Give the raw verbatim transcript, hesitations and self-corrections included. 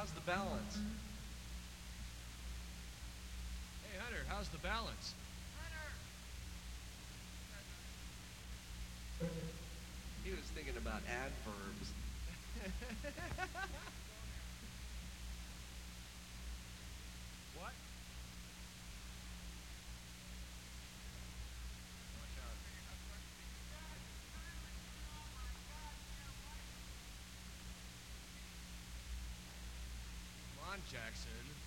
how's the balance? Hey, Hunter, how's the balance? He was thinking about adverbs. What? Watch out. Come on, Jackson.